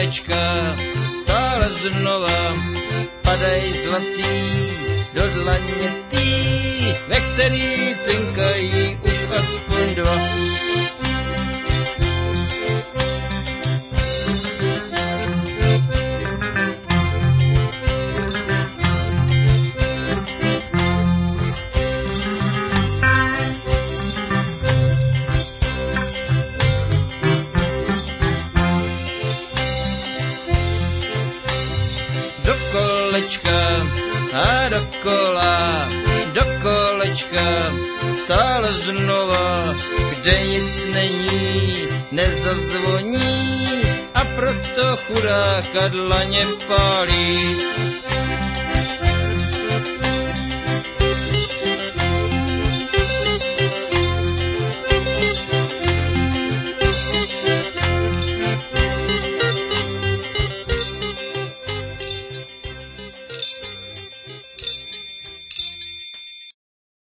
kolečka, stále znova padaj zlatý do dlaně tý, ve který cinkají už aspoň dva. A do kolečka, stále znova, kde nic není, nezazvoní a proto chudáka dlaně pálí.